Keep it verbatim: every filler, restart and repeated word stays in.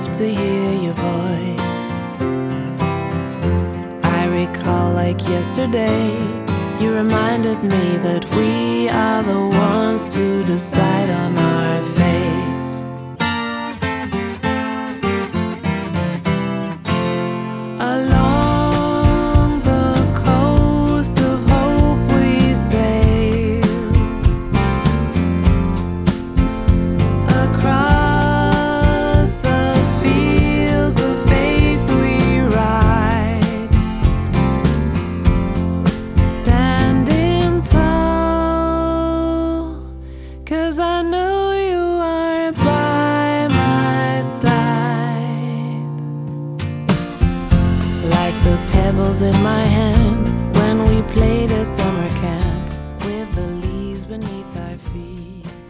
love to hear your voice. I recall like yesterday, you reminded me that we are the ones to decide on our fates. Along the coast of hope we sail, across the fields of faith we ride, standing tall, 'cause I know you are by my side. Like the pebbles in my hand when we played at summer camp, with the leaves beneath our feet.